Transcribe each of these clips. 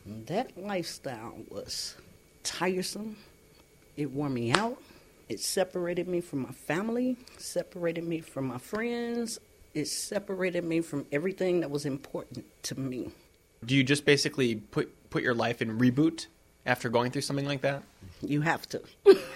That lifestyle was tiresome. It wore me out. It separated me from my family, separated me from my friends. It separated me from everything that was important to me. Do you just basically put your life in reboot after going through something like that? You have to.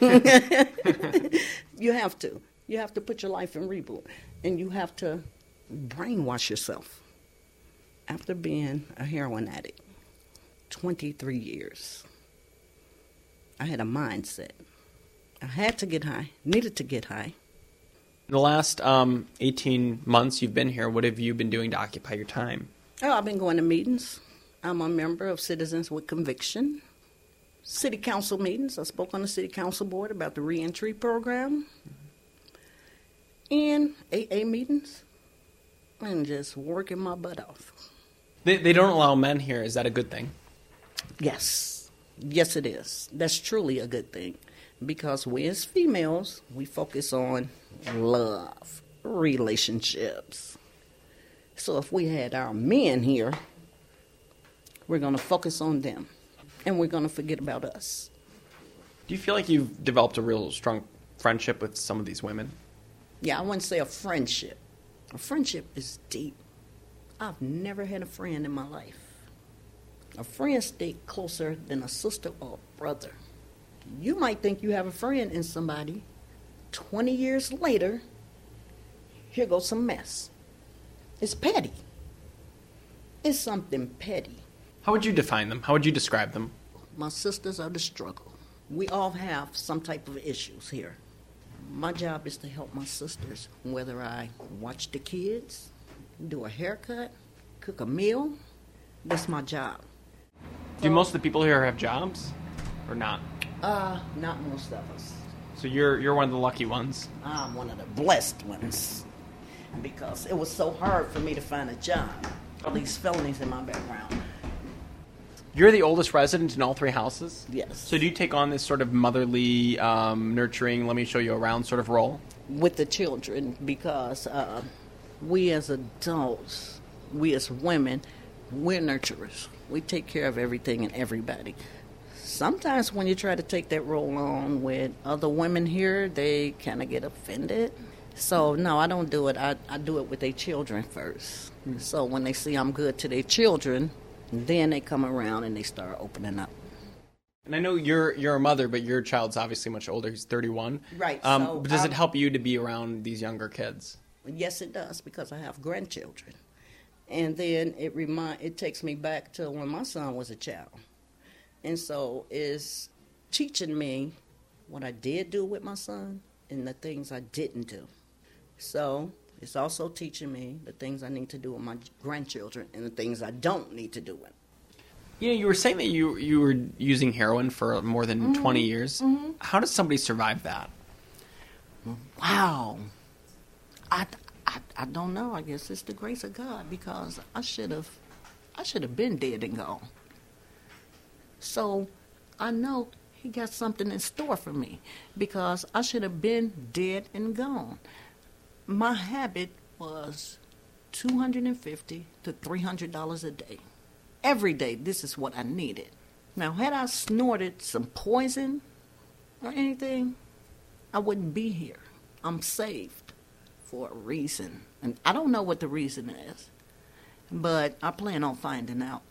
You have to. You have to put your life in reboot. And you have to brainwash yourself. After being a heroin addict, 23 years, I had a mindset. I had to get high, needed to get high. In the last 18 months you've been here, what have you been doing to occupy your time? Oh, I've been going to meetings. I'm a member of Citizens with Conviction. City council meetings. I spoke on the city council board about the reentry program. And AA meetings. And just working my butt off. They don't allow men here. Is that a good thing? Yes. Yes, it is. That's truly a good thing. Because we as females, we focus on love, relationships. So if we had our men here, we're going to focus on them. And we're going to forget about us. Do you feel like you've developed a real strong friendship with some of these women? Yeah, I wouldn't say a friendship. A friendship is deep. I've never had a friend in my life. A friend stays closer than a sister or a brother. You might think you have a friend in somebody. 20 years later, here goes some mess. It's petty. It's something petty. How would you define them? How would you describe them? My sisters are the struggle. We all have some type of issues here. My job is to help my sisters, whether I watch the kids, do a haircut, cook a meal. That's my job. Do most of the people here have jobs or not? Not most of us. So you're one of the lucky ones. I'm one of the blessed ones because it was so hard for me to find a job. All these felonies in my background. You're the oldest resident in all three houses? Yes. So do you take on this sort of motherly, nurturing, let me show you around sort of role? With the children, because we as adults, we as women, we're nurturers. We take care of everything and everybody. Sometimes when you try to take that role on with other women here, they kind of get offended. So, no, I don't do it. I do it with their children first. So when they see I'm good to their children, then they come around and they start opening up. And I know you're a mother, but your child's obviously much older. He's 31. Right. But does it help you to be around these younger kids? Yes, it does, because I have grandchildren. And then it takes me back to when my son was a child. And so it's teaching me what I did do with my son and the things I didn't do. So it's also teaching me the things I need to do with my grandchildren and the things I don't need to do with. Yeah, you were saying that you were using heroin for more than 20 years. Mm-hmm. How does somebody survive that? Wow. I don't know. I guess it's the grace of God, because I should have been dead and gone. So I know he got something in store for me, because I should have been dead and gone. My habit was $250 to $300 a day. Every day, this is what I needed. Now, had I snorted some poison or anything, I wouldn't be here. I'm saved for a reason. And I don't know what the reason is, but I plan on finding out.